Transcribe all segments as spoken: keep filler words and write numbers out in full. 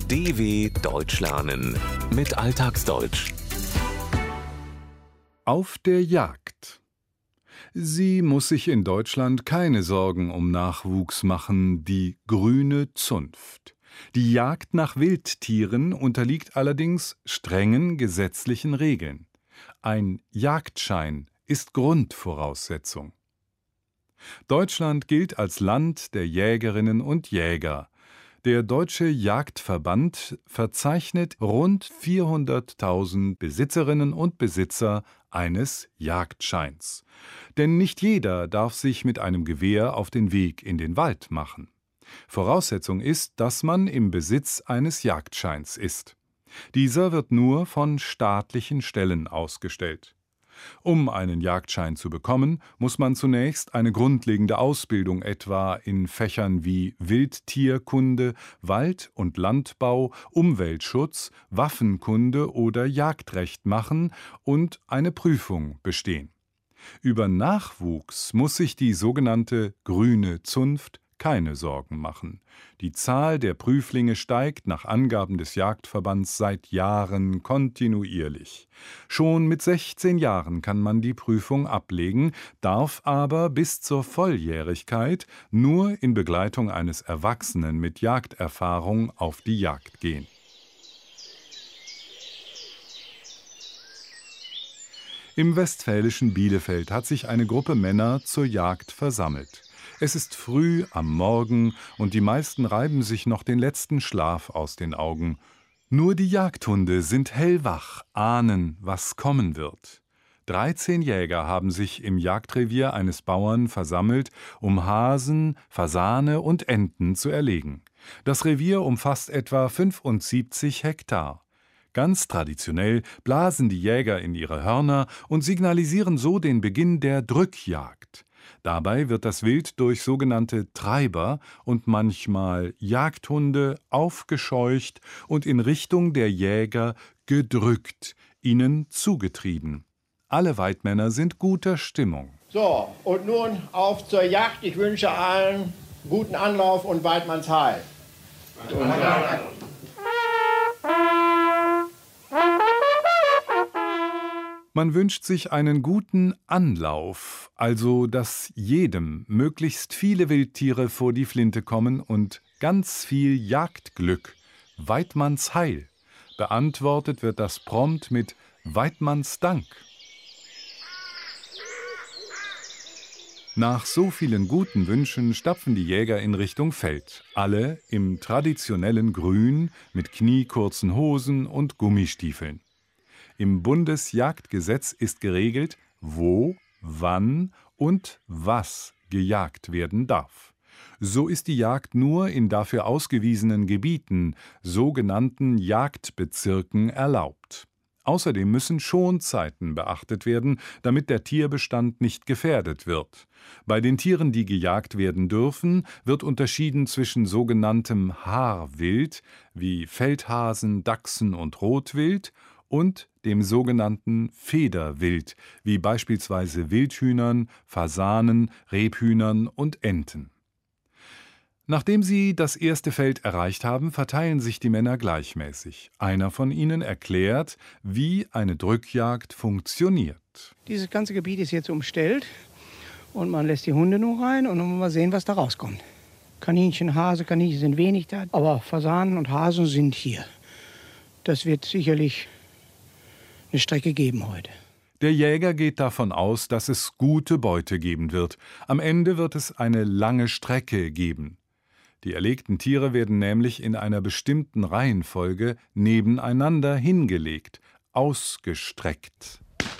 D W Deutsch lernen mit Alltagsdeutsch. Auf der Jagd. Sie muss sich in Deutschland keine Sorgen um Nachwuchs machen, die grüne Zunft. Die Jagd nach Wildtieren unterliegt allerdings strengen gesetzlichen Regeln. Ein Jagdschein ist Grundvoraussetzung. Deutschland gilt als Land der Jägerinnen und Jäger. Der Deutsche Jagdverband verzeichnet rund vierhunderttausend Besitzerinnen und Besitzer eines Jagdscheins. Denn nicht jeder darf sich mit einem Gewehr auf den Weg in den Wald machen. Voraussetzung ist, dass man im Besitz eines Jagdscheins ist. Dieser wird nur von staatlichen Stellen ausgestellt. Um einen Jagdschein zu bekommen, muss man zunächst eine grundlegende Ausbildung etwa in Fächern wie Wildtierkunde, Wald- und Landbau, Umweltschutz, Waffenkunde oder Jagdrecht machen und eine Prüfung bestehen. Über Nachwuchs muss sich die sogenannte grüne Zunft keine Sorgen machen. Die Zahl der Prüflinge steigt nach Angaben des Jagdverbands seit Jahren kontinuierlich. Schon mit sechzehn Jahren kann man die Prüfung ablegen, darf aber bis zur Volljährigkeit nur in Begleitung eines Erwachsenen mit Jagderfahrung auf die Jagd gehen. Im westfälischen Bielefeld hat sich eine Gruppe Männer zur Jagd versammelt. Es ist früh am Morgen und die meisten reiben sich noch den letzten Schlaf aus den Augen. Nur die Jagdhunde sind hellwach, ahnen, was kommen wird. Dreizehn Jäger haben sich im Jagdrevier eines Bauern versammelt, um Hasen, Fasane und Enten zu erlegen. Das Revier umfasst etwa fünfundsiebzig Hektar. Ganz traditionell blasen die Jäger in ihre Hörner und signalisieren so den Beginn der Drückjagd. Dabei wird das Wild durch sogenannte Treiber und manchmal Jagdhunde aufgescheucht und in Richtung der Jäger gedrückt, ihnen zugetrieben. Alle Weidmänner sind guter Stimmung. So, und nun auf zur Jagd. Ich wünsche allen guten Anlauf und Weidmanns Heil. Man wünscht sich einen guten Anlauf, also dass jedem möglichst viele Wildtiere vor die Flinte kommen und ganz viel Jagdglück, Weidmanns Heil. Beantwortet wird das prompt mit Weidmanns Dank. Nach so vielen guten Wünschen stapfen die Jäger in Richtung Feld, alle im traditionellen Grün mit kniekurzen Hosen und Gummistiefeln. Im Bundesjagdgesetz ist geregelt, wo, wann und was gejagt werden darf. So ist die Jagd nur in dafür ausgewiesenen Gebieten, sogenannten Jagdbezirken, erlaubt. Außerdem müssen Schonzeiten beachtet werden, damit der Tierbestand nicht gefährdet wird. Bei den Tieren, die gejagt werden dürfen, wird unterschieden zwischen sogenanntem Haarwild, wie Feldhasen, Dachsen und Rotwild, und dem sogenannten Federwild, wie beispielsweise Wildhühnern, Fasanen, Rebhühnern und Enten. Nachdem sie das erste Feld erreicht haben, verteilen sich die Männer gleichmäßig. Einer von ihnen erklärt, wie eine Drückjagd funktioniert. Dieses ganze Gebiet ist jetzt umstellt und man lässt die Hunde nur rein und dann mal sehen, was da rauskommt. Kaninchen, Hase, Kaninchen sind wenig da, aber Fasanen und Hasen sind hier. Das wird sicherlich eine Strecke geben heute. Der Jäger geht davon aus, dass es gute Beute geben wird. Am Ende wird es eine lange Strecke geben. Die erlegten Tiere werden nämlich in einer bestimmten Reihenfolge nebeneinander hingelegt, ausgestreckt.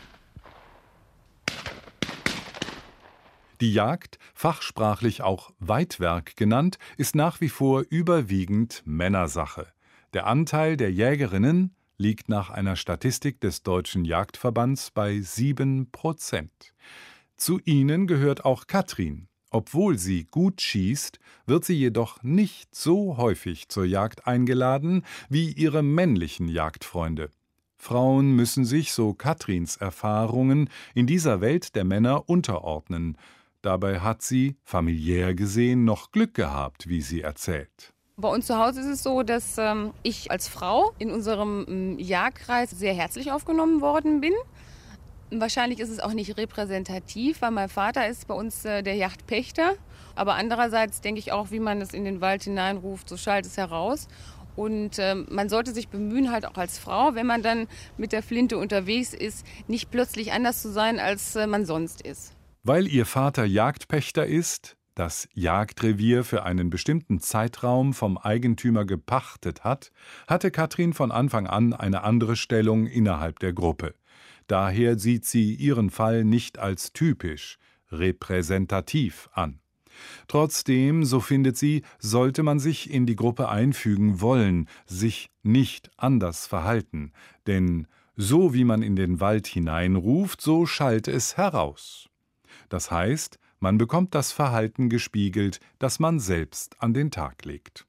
Die Jagd, fachsprachlich auch Weidwerk genannt, ist nach wie vor überwiegend Männersache. Der Anteil der Jägerinnen liegt nach einer Statistik des Deutschen Jagdverbands bei sieben Prozent. Zu ihnen gehört auch Katrin. Obwohl sie gut schießt, wird sie jedoch nicht so häufig zur Jagd eingeladen wie ihre männlichen Jagdfreunde. Frauen müssen sich, so Katrins Erfahrungen, in dieser Welt der Männer unterordnen. Dabei hat sie, familiär gesehen, noch Glück gehabt, wie sie erzählt. Bei uns zu Hause ist es so, dass ähm, ich als Frau in unserem ähm, Jagdkreis sehr herzlich aufgenommen worden bin. Wahrscheinlich ist es auch nicht repräsentativ, weil mein Vater ist bei uns äh, der Jagdpächter. Aber andererseits denke ich auch, wie man es in den Wald hineinruft, so schallt es heraus. Und äh, man sollte sich bemühen, halt auch als Frau, wenn man dann mit der Flinte unterwegs ist, nicht plötzlich anders zu sein, als äh, man sonst ist. Weil ihr Vater Jagdpächter ist, das Jagdrevier für einen bestimmten Zeitraum vom Eigentümer gepachtet hat, hatte Katrin von Anfang an eine andere Stellung innerhalb der Gruppe. Daher sieht sie ihren Fall nicht als typisch, repräsentativ an. Trotzdem, so findet sie, sollte man sich in die Gruppe einfügen wollen, sich nicht anders verhalten. Denn so wie man in den Wald hineinruft, so schallt es heraus. Das heißt, man bekommt das Verhalten gespiegelt, das man selbst an den Tag legt.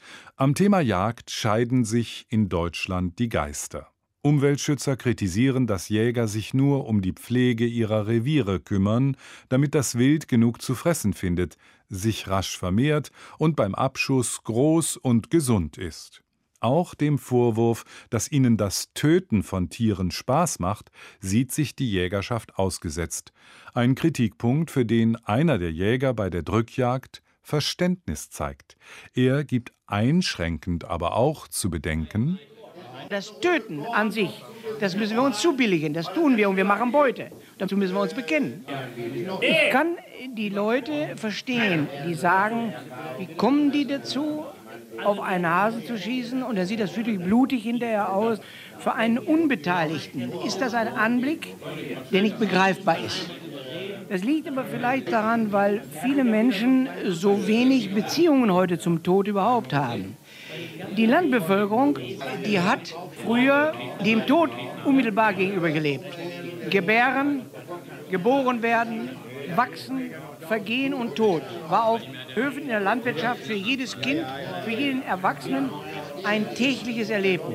Am Thema Jagd scheiden sich in Deutschland die Geister. Umweltschützer kritisieren, dass Jäger sich nur um die Pflege ihrer Reviere kümmern, damit das Wild genug zu fressen findet, sich rasch vermehrt und beim Abschuss groß und gesund ist. Auch dem Vorwurf, dass ihnen das Töten von Tieren Spaß macht, sieht sich die Jägerschaft ausgesetzt. Ein Kritikpunkt, für den einer der Jäger bei der Drückjagd Verständnis zeigt. Er gibt einschränkend aber auch zu bedenken: Das Töten an sich, das müssen wir uns zubilligen. Das tun wir und wir machen Beute. Dazu müssen wir uns bekennen. Ich kann die Leute verstehen, die sagen, wie kommen die dazu, auf einen Hasen zu schießen, und dann sieht das wirklich blutig hinterher aus. Für einen Unbeteiligten ist das ein Anblick, der nicht begreifbar ist. Das liegt aber vielleicht daran, weil viele Menschen so wenig Beziehungen heute zum Tod überhaupt haben. Die Landbevölkerung, die hat früher dem Tod unmittelbar gegenüber gelebt. Gebären, geboren werden, wachsen, vergehen und Tod war auf Höfen in der Landwirtschaft für jedes Kind, für jeden Erwachsenen ein tägliches Erlebnis.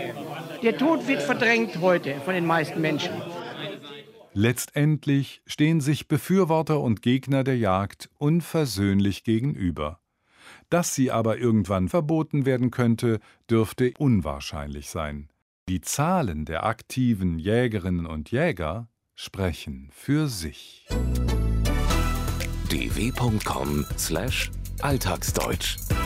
Der Tod wird verdrängt heute von den meisten Menschen. Letztendlich stehen sich Befürworter und Gegner der Jagd unversöhnlich gegenüber. Dass sie aber irgendwann verboten werden könnte, dürfte unwahrscheinlich sein. Die Zahlen der aktiven Jägerinnen und Jäger sprechen für sich. d w punkt com slash alltagsdeutsch